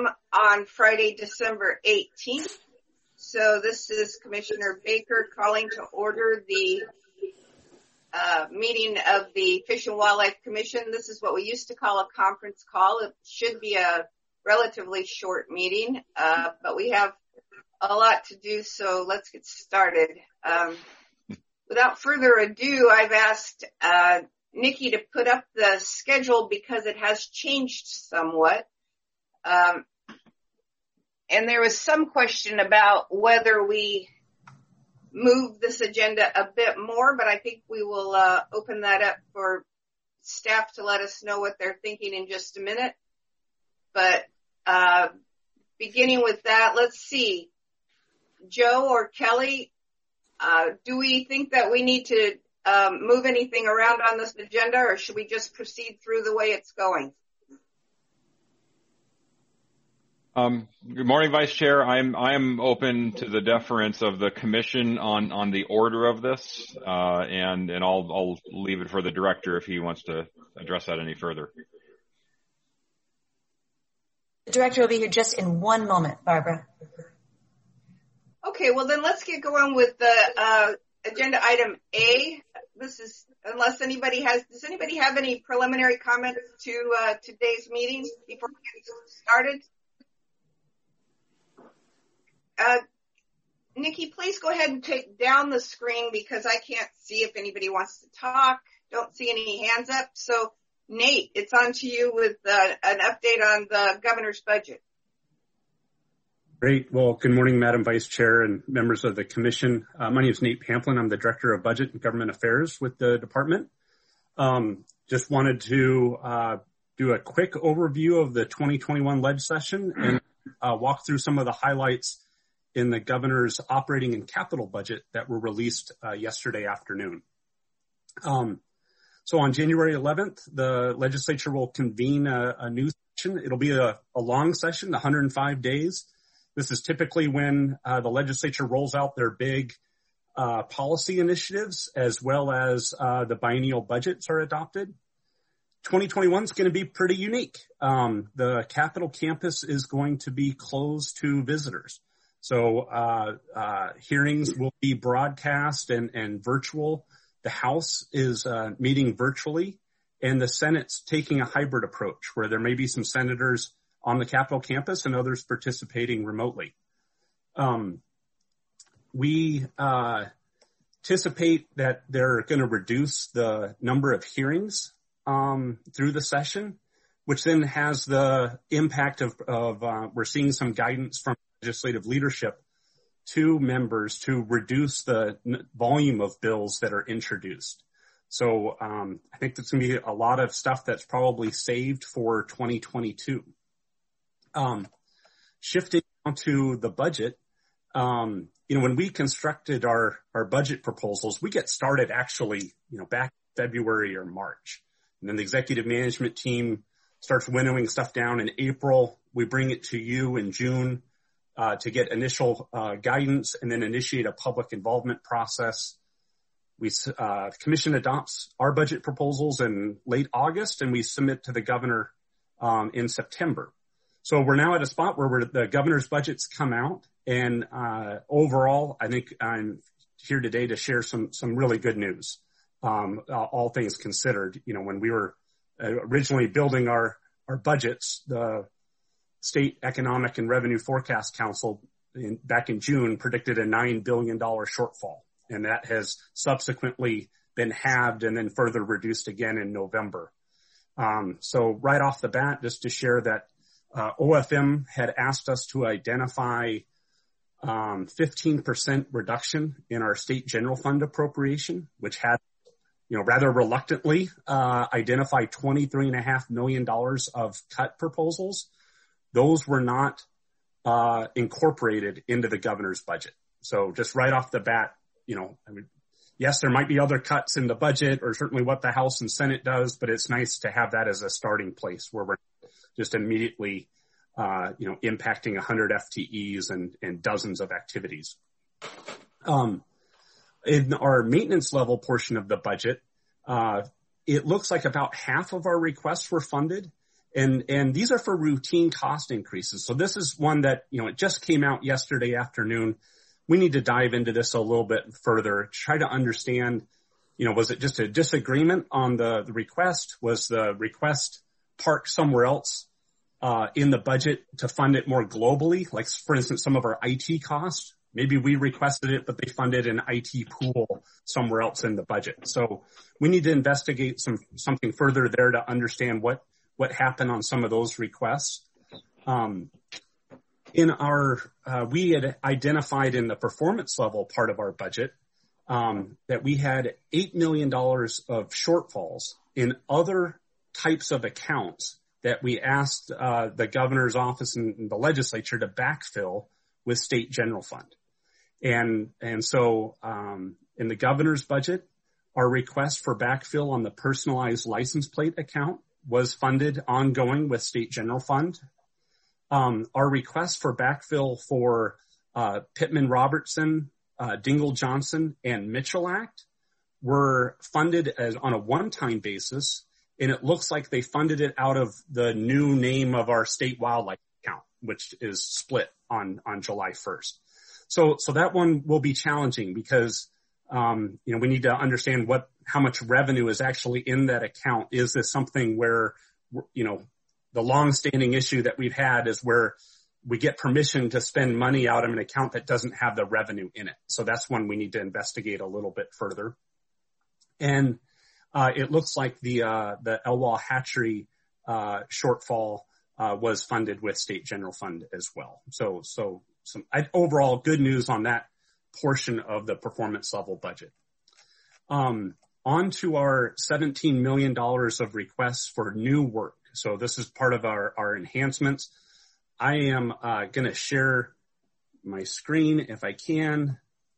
a.m. on Friday, December 18th. So this is Commissioner Baker calling to order the meeting of the Fish and Wildlife Commission. This is what we used to call a conference call. It should be a relatively short meeting, but we have a lot to do, so let's get started. Without further ado, I've asked Nikki to put up the schedule because it has changed somewhat. And there was some question about whether we move this agenda a bit more, but I think we will open that up for staff to let us know what they're thinking in just a minute. But beginning with that, let's see. Joe or Kelly, do we think that we need to move anything around on this agenda, or should we just proceed through the way it's going? Good morning, Vice Chair. I'm open to the deference of the Commission on the order of this, and I'll leave it for the Director if he wants to address that any further. The Director will be here just in one moment, Barbara. Okay, well then let's get going with the agenda item A. This is, does anybody have any preliminary comments to today's meeting before we get started? Nikki, please go ahead and take down the screen because I can't see if anybody wants to talk. Don't see any hands up. So Nate, it's on to you with an update on the governor's budget. Great. Well, good morning, Madam Vice Chair and members of the Commission. My name is Nate Pamplin. I'm the Director of Budget and Government Affairs with the department. Just wanted to do a quick overview of the 2021 ledge session and walk through some of the highlights in the governor's operating and capital budget that were released yesterday afternoon. So on January 11th, the legislature will convene a new session. It'll be a long session, 105 days. This is typically when the legislature rolls out their big policy initiatives as well as the biennial budgets are adopted. 2021 is going to be pretty unique. The Capitol campus is going to be closed to visitors. So hearings will be broadcast and virtual. The House is meeting virtually, and the Senate's taking a hybrid approach where there may be some senators on the Capitol campus and others participating remotely. We anticipate that they're going to reduce the number of hearings through the session, which then has the impact of we're seeing some guidance from legislative leadership to members to reduce the volume of bills that are introduced. So I think there's going to be a lot of stuff that's probably saved for 2022. Shifting to the budget, when we constructed our budget proposals, we get started actually, back in February or March. And then the executive management team starts winnowing stuff down in April. We bring it to you in June to get initial guidance and then initiate a public involvement process. The Commission adopts our budget proposals in late August, and we submit to the governor in September. So we're now at a spot where the governor's budgets come out, and overall, I think I'm here today to share some really good news. All things considered, when we were originally building our budgets, the State Economic and Revenue Forecast Council back in June predicted a $9 billion shortfall, and that has subsequently been halved and then further reduced again in November. So right off the bat, just to share that OFM had asked us to identify 15% reduction in our state general fund appropriation, which had, rather reluctantly identified $23.5 million of cut proposals. Those were not incorporated into the governor's budget. So just right off the bat, yes, there might be other cuts in the budget or certainly what the House and Senate does, but it's nice to have that as a starting place where we're just immediately, impacting 100 FTEs and dozens of activities. In our maintenance level portion of the budget, it looks like about half of our requests were funded, And these are for routine cost increases. So this is one that, it just came out yesterday afternoon. We need to dive into this a little bit further, try to understand, was it just a disagreement on the request? Was the request parked somewhere else in the budget to fund it more globally? Like, for instance, some of our IT costs, maybe we requested it, but they funded an IT pool somewhere else in the budget. So we need to investigate something further there to understand what happened on some of those requests. We had identified in the performance level part of our budget, that we had $8 million of shortfalls in other types of accounts that we asked the governor's office and the legislature to backfill with state general fund. And so in the governor's budget, our request for backfill on the personalized license plate account was funded ongoing with state general fund. Our request for backfill for Pittman Robertson, Dingell Johnson, and Mitchell Act were funded on a one-time basis, and it looks like they funded it out of the new name of our state wildlife account, which is split on July 1st. So that one will be challenging because, we need to understand how much revenue is actually in that account. Is this something where, the long-standing issue that we've had is where we get permission to spend money out of an account that doesn't have the revenue in it. So that's one we need to investigate a little bit further. And it looks like the Elwha hatchery shortfall was funded with state general fund as well. So some overall good news on that portion of the performance level budget. On to our $17 million of requests for new work. So this is part of our enhancements. I am going to share my screen if I can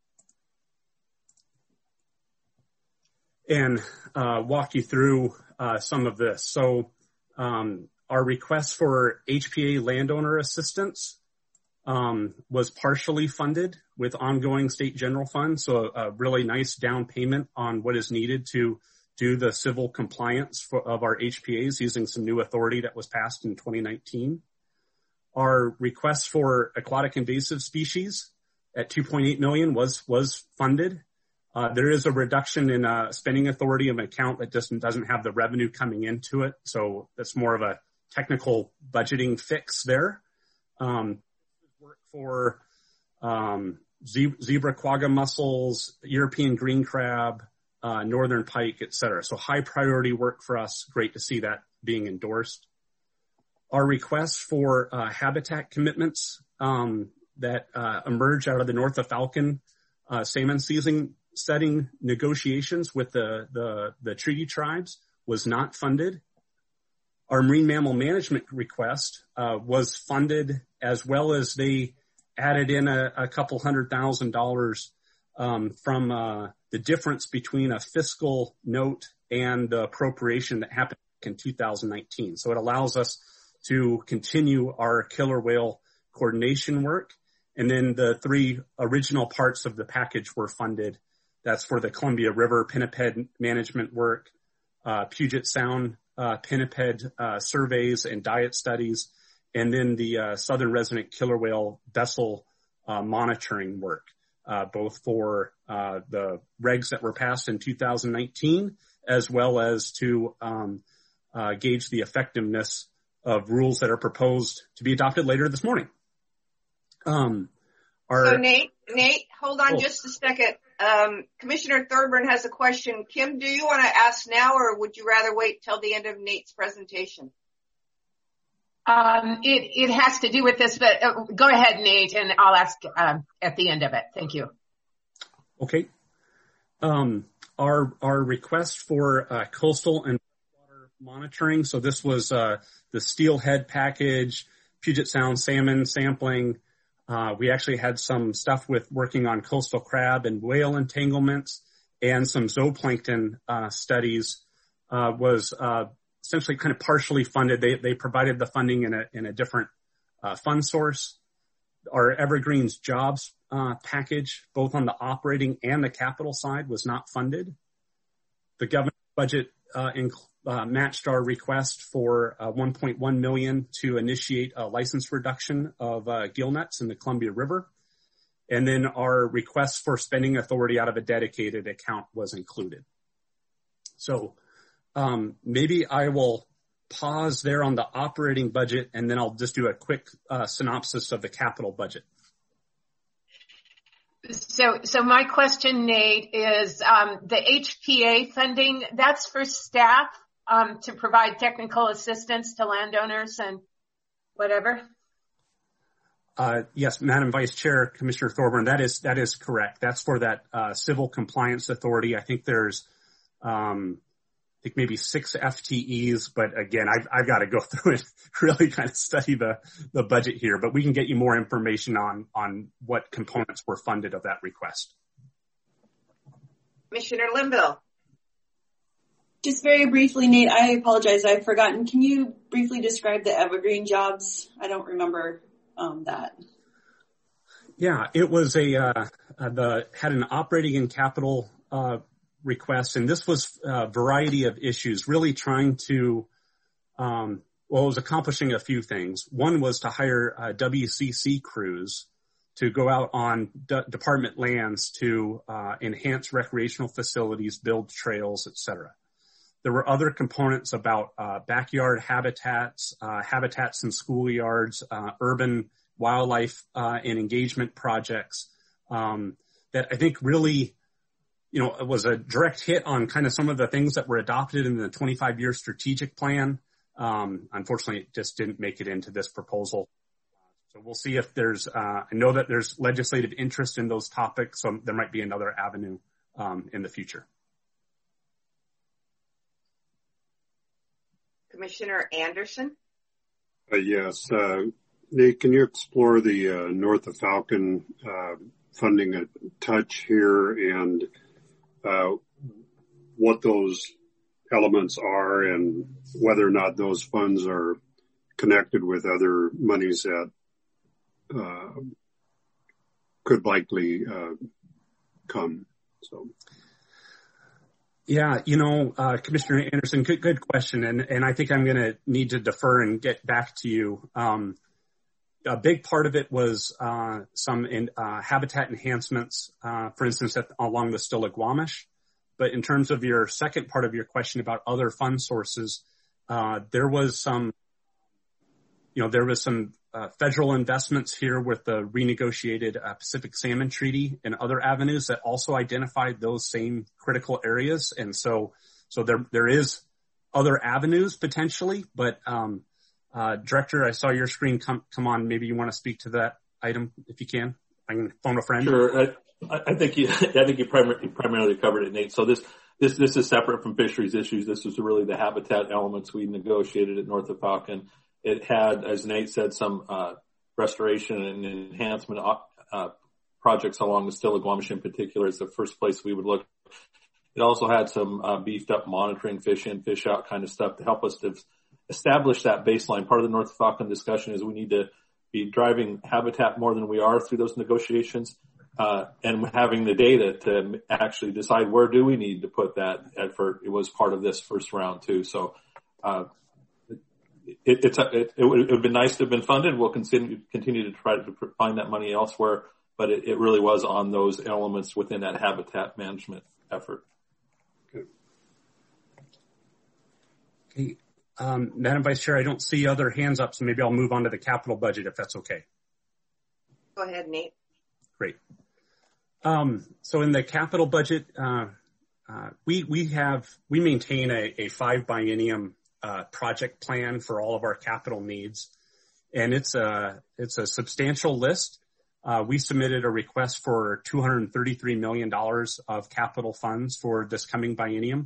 and walk you through some of this. So our request for HPA landowner assistance was partially funded with ongoing state general fund. So a really nice down payment on what is needed to do the civil compliance of our HPAs using some new authority that was passed in 2019. Our request for aquatic invasive species at $2.8 million was funded. There is a reduction in spending authority of an account that doesn't have the revenue coming into it. So that's more of a technical budgeting fix there. Work for zebra quagga mussels, European green crab, northern pike, et cetera. So high priority work for us. Great to see that being endorsed. Our requests for habitat commitments that emerge out of the North of Falcon salmon season setting negotiations with the treaty tribes was not funded. Our marine mammal management request was funded, as well as they added in a couple $100,000 from the difference between a fiscal note and the appropriation that happened in 2019. So it allows us to continue our killer whale coordination work. And then the three original parts of the package were funded. That's for the Columbia River pinniped management work, Puget Sound pinniped surveys and diet studies, and then the southern resident killer whale vessel monitoring work, both for the regs that were passed in 2019, as well as to gauge the effectiveness of rules that are proposed to be adopted later this morning. So Nate, hold on just a second. Commissioner Thorburn has a question. Kim, do you want to ask now, or would you rather wait till the end of Nate's presentation? It has to do with this, but go ahead, Nate, and I'll ask at the end of it. Thank you. Okay. Our request for coastal and water monitoring. So this was the steelhead package, Puget Sound salmon sampling. We actually had some stuff with working on coastal crab and whale entanglements, and some zooplankton studies was essentially kind of partially funded. They provided the funding in a different fund source. Our Evergreens jobs package, both on the operating and the capital side, was not funded. The government budget matched our request for $1.1 million to initiate a license reduction of gill nets in the Columbia River. And then our request for spending authority out of a dedicated account was included. So maybe I will pause there on the operating budget, and then I'll just do a quick synopsis of the capital budget. So my question, Nate, is the HPA funding, that's for staff to provide technical assistance to landowners and whatever? Yes, Madam Vice Chair, Commissioner Thorburn, that is correct. That's for that civil compliance authority. I think there's maybe 6 FTEs, but again, I've got to go through and really kind of study the budget here, but we can get you more information on what components were funded of that request. Commissioner Linville. Just very briefly, Nate, I apologize, I've forgotten. Can you briefly describe the Evergreen jobs? I don't remember that. Yeah, it was had an operating and capital request, and this was a variety of issues, really trying to, it was accomplishing a few things. One was to hire WCC crews to go out on department lands to enhance recreational facilities, build trails, etc. There were other components about backyard habitats, habitats in schoolyards, urban wildlife and engagement projects that I think really, it was a direct hit on kind of some of the things that were adopted in the 25-year strategic plan. Unfortunately, it just didn't make it into this proposal. So we'll see if there's, I know that there's legislative interest in those topics, so there might be another avenue in the future. Commissioner Anderson? Yes. Nate, can you explore the North of Falcon funding a touch here and what those elements are and whether or not those funds are connected with other monies that could likely come? So. Yeah, Commissioner Anderson, good question. And I think I'm going to need to defer and get back to you. A big part of it was some habitat enhancements, for instance, along the Stillaguamish. But in terms of your second part of your question about other fund sources, there was some federal investments here with the renegotiated Pacific Salmon Treaty and other avenues that also identified those same critical areas. And so there is other avenues potentially, but Director, I saw your screen come on. Maybe you want to speak to that item if you can. I can phone a friend. Sure. I think you primarily covered it, Nate. So this is separate from fisheries issues. This is really the habitat elements we negotiated at North of Falcon. It had, as Nate said, some restoration and enhancement projects along the Stillaguamish in particular is the first place we would look. It also had some beefed up monitoring, fish in, fish out kind of stuff to help us to establish that baseline. Part of the North of Falcon discussion is we need to be driving habitat more than we are through those negotiations and having the data to actually decide where do we need to put that effort. It was part of this first round too. So it would have been nice to have been funded. We'll continue to try to find that money elsewhere, but it really was on those elements within that habitat management effort. Okay. Madam Vice Chair, I don't see other hands up, so maybe I'll move on to the capital budget if that's okay. Go ahead, Nate. Great. So in the capital budget, we maintain a 5 biennium project plan for all of our capital needs, and it's a substantial list. We submitted a request for $233 million of capital funds for this coming biennium,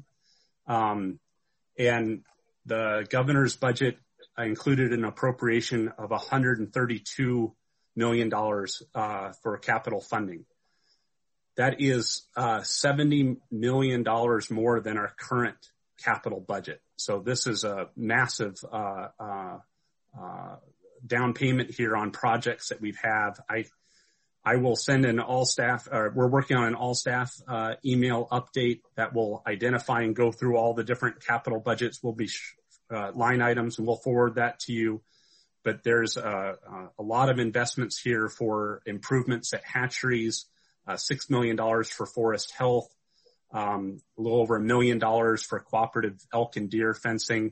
and the governor's budget included an appropriation of $132 million for capital funding. That is $70 million more than our current capital budget. So this is a massive down payment here on projects that we have. I will send an all staff, we're working on an all staff email update that will identify and go through all the different capital budgets. Will be line items, and we'll forward that to you. But there's a lot of investments here for improvements at hatcheries, $6 million for forest health, a little over $1 million for cooperative elk and deer fencing.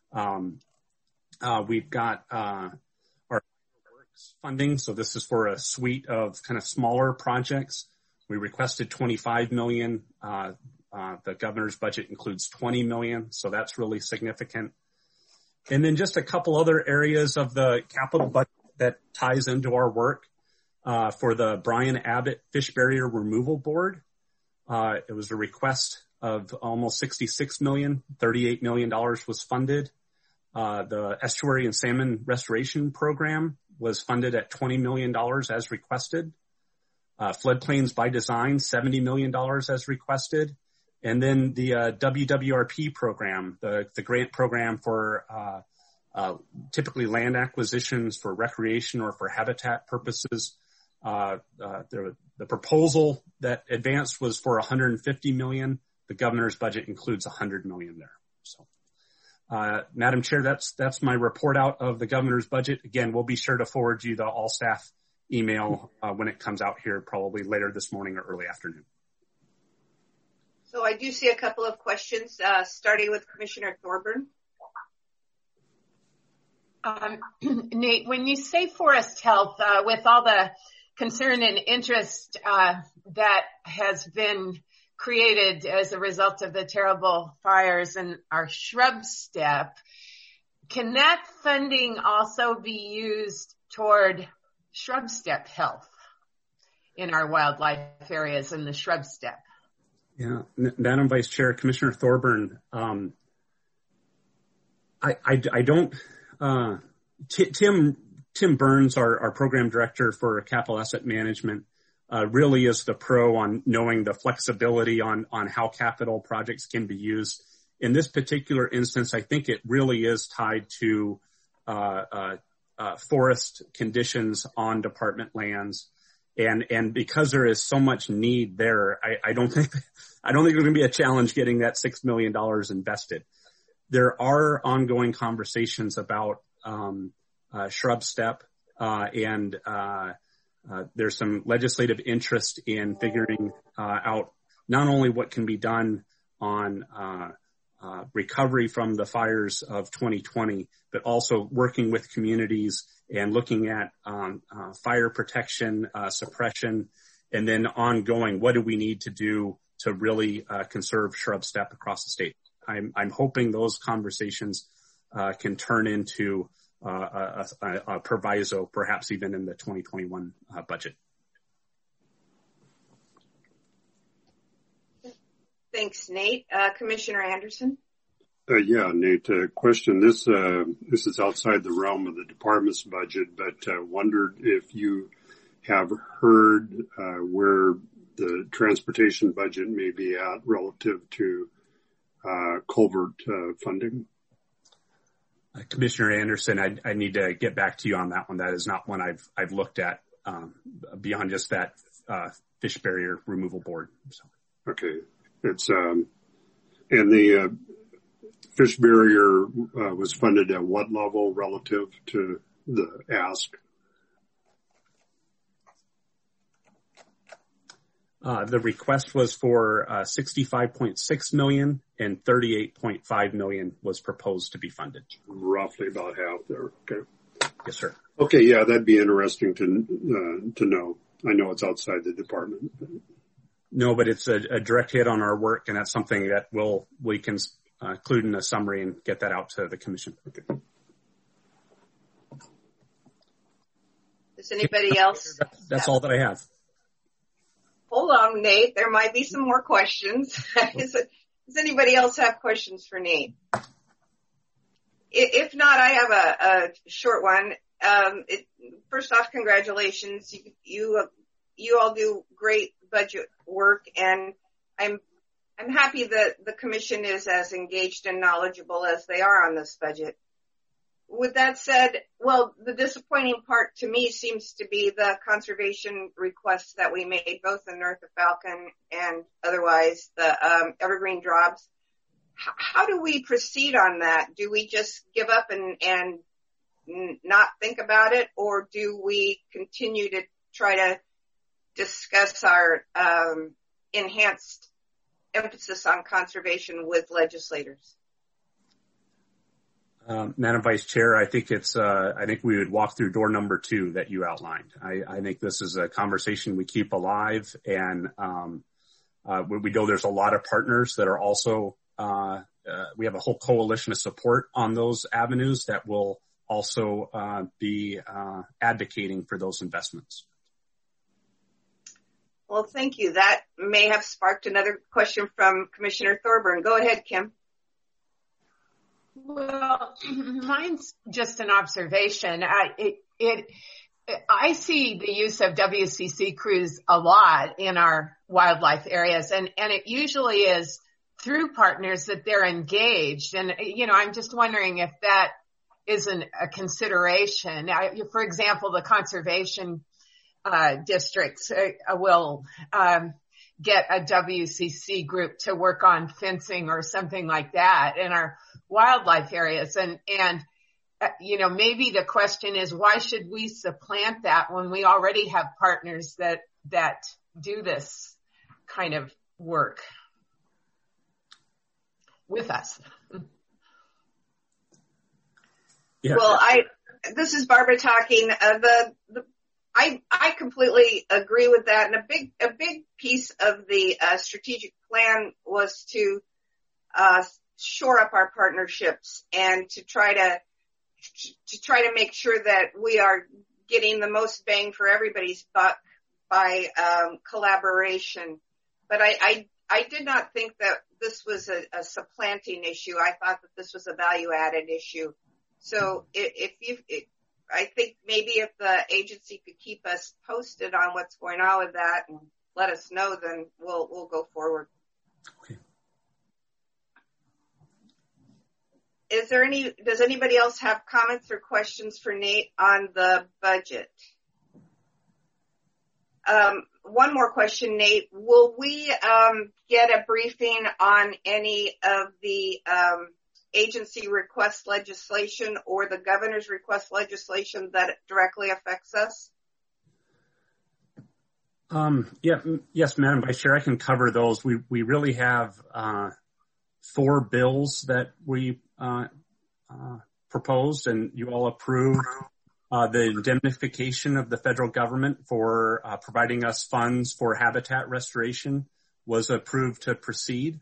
We've got our works funding. So this is for a suite of kind of smaller projects. We requested $25 million. The governor's budget includes $20 million. So that's really significant. And then just a couple other areas of the capital budget that ties into our work. For the Brian Abbott Fish Barrier Removal Board, it was a request of almost $66 million. $38 million was funded. The Estuary and Salmon Restoration Program was funded at $20 million as requested. Floodplains by Design, $70 million as requested. And then the WWRP program, the grant program for typically land acquisitions for recreation or for habitat purposes. The proposal that advanced was for $150 million. The governor's budget includes $100 million there. So, Madam Chair, that's my report out of the governor's budget. Again, we'll be sure to forward you the all staff email when it comes out here, probably later this morning or early afternoon. So I do see a couple of questions, starting with Commissioner Thorburn. Nate, when you say forest health, with all the concern and interest that has been created as a result of the terrible fires in our shrub steppe, can that funding also be used toward shrub steppe health in our wildlife areas in the shrub steppe? Yeah, Madam Vice Chair, Commissioner Thorburn, I don't, Tim Burns, our program director for capital asset management, really is the pro on knowing the flexibility on how capital projects can be used. In this particular instance, I think it really is tied to forest conditions on department lands. And because there is so much need there, I don't think there's going to be a challenge getting that $6 million invested. There are ongoing conversations about shrub steppe, and there's some legislative interest in figuring out not only what can be done on recovery from the fires of 2020, but also working with communities and looking at fire protection, suppression, and then ongoing, what do we need to do to really conserve shrub steppe across the state? I'm hoping those conversations can turn into a proviso, perhaps even in the 2021 budget. Thanks, Nate. Commissioner Anderson. Yeah, Nate, question. This is outside the realm of the department's budget, but wondered if you have heard where the transportation budget may be at relative to culvert funding. Commissioner Anderson, I need to get back to you on that one. That is not one I've looked at beyond just that fish barrier removal board. So. Okay, it's and the fish barrier was funded at what level relative to the ask? The request was for $65.6 million, and $38.5 million was proposed to be funded. Roughly about half there. Okay. Yes, sir. Okay, yeah, that'd be interesting to know. I know it's outside the department. No, but it's a direct hit on our work, and that's something that we can include in a summary and get that out to the commission. Okay. Does anybody else? That's all that I have. Hold on, Nate. There might be some more questions. Does anybody else have questions for Nate? If not, I have a short one. First off, congratulations. You all do great budget work, and I'm happy that the commission is as engaged and knowledgeable as they are on this budget. with that said, well, the disappointing part to me seems to be the conservation requests that we made, both in North of Falcon and otherwise, the evergreen drops. How do we proceed on that? Do we just give up and not think about it, or do we continue to try to discuss our enhanced emphasis on conservation with legislators? Madam Vice Chair, I think I think we would walk through door number 2 that you outlined. I think this is a conversation we keep alive, and we know there's a lot of partners that are also, we have a whole coalition of support on those avenues that will also be advocating for those investments. Well, thank you. That may have sparked another question from Commissioner Thorburn. Go ahead, Kim. Well, mine's just an observation. I see the use of WCC crews a lot in our wildlife areas, and it usually is through partners that they're engaged. And, I'm just wondering if that isn't a consideration. For example, the conservation districts will get a WCC group to work on fencing or something like that in our wildlife areas. And maybe the question is, why should we supplant that when we already have partners that do this kind of work with us? Yeah. Well, this is Barbara talking. I completely agree with that. And a big piece of the strategic plan was to shore up our partnerships and to try to make sure that we are getting the most bang for everybody's buck by collaboration. But I did not think that this was a supplanting issue. I thought that this was a value-added issue. So I think maybe if the agency could keep us posted on what's going on with that and let us know, then we'll go forward. Okay. Does anybody else have comments or questions for Nate on the budget? One more question, Nate. Will we get a briefing on any of the agency request legislation or the governor's request legislation that directly affects us? Yes, Madam Vice Chair, I can cover those. We really have 4 bills that we proposed and you all approved. The indemnification of the federal government for providing us funds for habitat restoration was approved to proceed.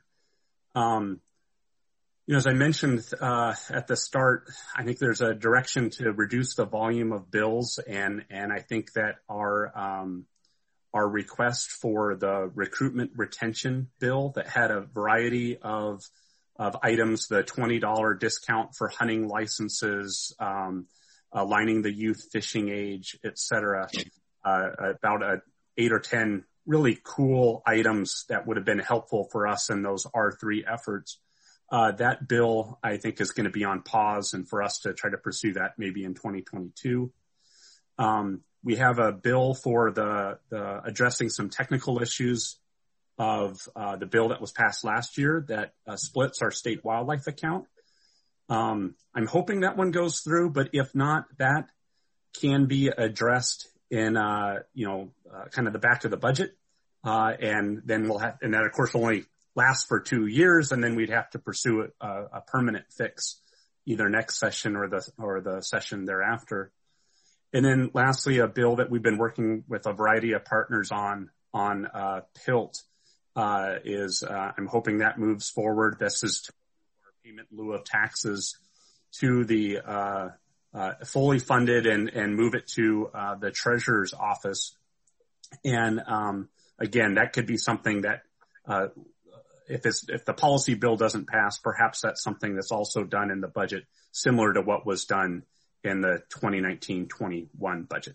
As I mentioned at the start, I think there's a direction to reduce the volume of bills, and I think that our request for the recruitment retention bill that had a variety of items, the $20 discount for hunting licenses, aligning the youth fishing age, et cetera, about 8 or 10 really cool items that would have been helpful for us in those R3 efforts. That bill, I think, is going to be on pause and for us to try to pursue that maybe in 2022. We have a bill for the addressing some technical issues of the bill that was passed last year that splits our state wildlife account. I'm hoping that one goes through, but if not, that can be addressed in kind of the back of the budget, and then and that of course only lasts for 2 years, and then we'd have to pursue a permanent fix either next session or the session thereafter. And then lastly, a bill that we've been working with a variety of partners on PILT is I'm hoping that moves forward. This is payment in lieu of taxes to the fully funded and move it to the treasurer's office. And again, that could be something that if the policy bill doesn't pass, perhaps that's something that's also done in the budget, similar to what was done in the 2019-21 budget.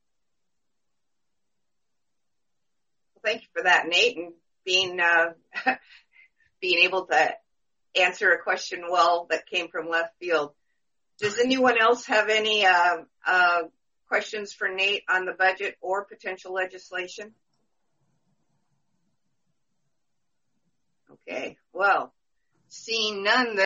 Thank you for that, Nate, and being able to answer a question well that came from left field. Does anyone else have any questions for Nate on the budget or potential legislation? Okay, well, seeing none,